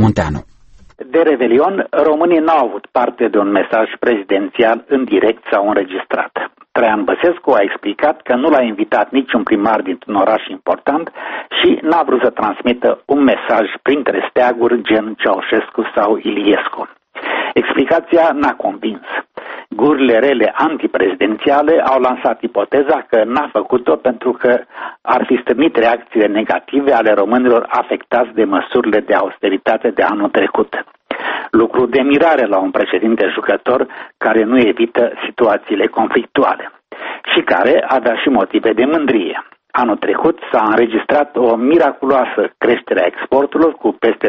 Munteanu. De Revelion, românii n-au avut parte de un mesaj prezidențial în direct sau înregistrat. Traian Băsescu a explicat că nu l-a invitat niciun primar dintr-un oraș important și n-a vrut să transmită un mesaj printre steaguri gen Ceaușescu sau Iliescu. Explicația n-a convins. Gurile rele antiprezidențiale au lansat ipoteza că n-a făcut-o pentru că ar fi stârnit reacțiile negative ale românilor afectați de măsurile de austeritate de anul trecut. Lucru de mirare la un președinte jucător care nu evită situațiile conflictuale și care avea și motive de mândrie. Anul trecut s-a înregistrat o miraculoasă creștere a exporturilor cu peste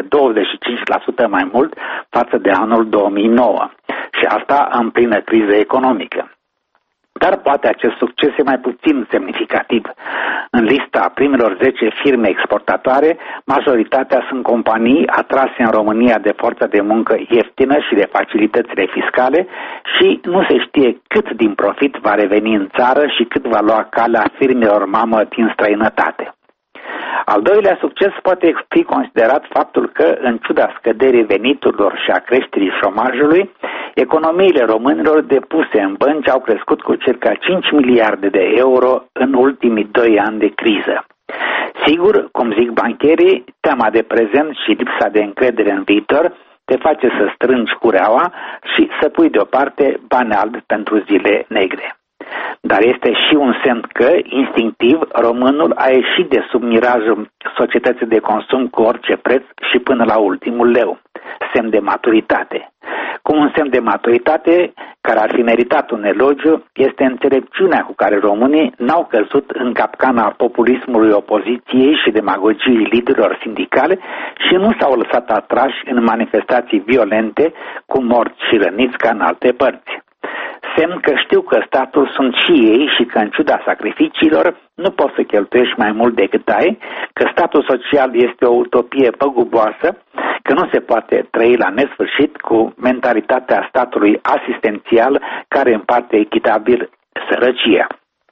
25% mai mult față de anul 2009 și asta în plină criză economică. Dar poate acest succes e mai puțin semnificativ. În lista primelor 10 firme exportatoare, majoritatea sunt companii atrase în România de forță de muncă ieftină și de facilitățile fiscale și nu se știe cât din profit va reveni în țară și cât va lua calea firmelor mamă din străinătate. Al doilea succes poate fi considerat faptul că, în ciuda scăderii veniturilor și a creșterii șomajului, economiile românilor depuse în bănci au crescut cu circa 5 miliarde de euro în ultimii 2 ani de criză. Sigur, cum zic bancherii, teama de prezent și lipsa de încredere în viitor te face să strângi cureaua și să pui deoparte bani albi pentru zile negre. Dar este și un semn că, instinctiv, românul a ieșit de sub mirajul societății de consum cu orice preț și până la ultimul leu. Semn de maturitate. Cum un semn de maturitate, care ar fi meritat un elogiu, este înțelepciunea cu care românii n-au căzut în capcana populismului opoziției și demagogiei liderilor sindicale și nu s-au lăsat atrași în manifestații violente cu morți și răniți ca în alte părți. Semn că știu că statul sunt și ei și că în ciuda sacrificiilor nu poți să cheltuiești mai mult decât ai, că statul social este o utopie păguboasă, că nu se poate trăi la nesfârșit cu mentalitatea statului asistențial care împarte echitabil sărăcia.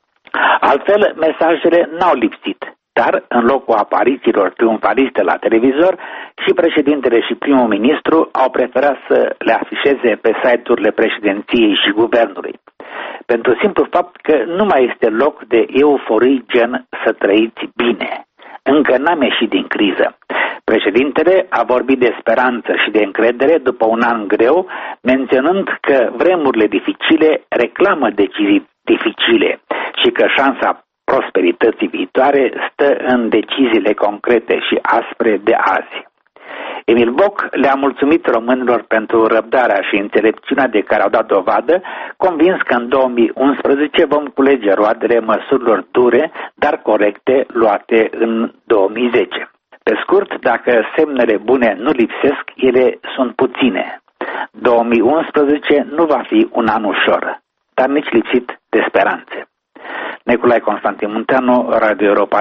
Altfel, mesajele n-au lipsit, dar în locul aparițiilor triumfaliste la televizor, și președintele și primul ministru au preferat să le afișeze pe site-urile președinției și guvernului. Pentru simplu fapt că nu mai este loc de euforii gen să trăiți bine. Încă n-am ieșit din criză. Președintele a vorbit de speranță și de încredere după un an greu, menționând că vremurile dificile reclamă decizii dificile și că șansa prosperității viitoare stă în deciziile concrete și aspre de azi. Emil Boc le-a mulțumit românilor pentru răbdarea și înțelepciunea de care au dat dovadă, convins că în 2011 vom culege roadele măsurilor dure, dar corecte, luate în 2010. Pe scurt, dacă semnele bune nu lipsesc, ele sunt puține. 2011 nu va fi un an ușor, dar nici lipsit de speranțe. Nicolae Constantin Munteanu, Radio Europa.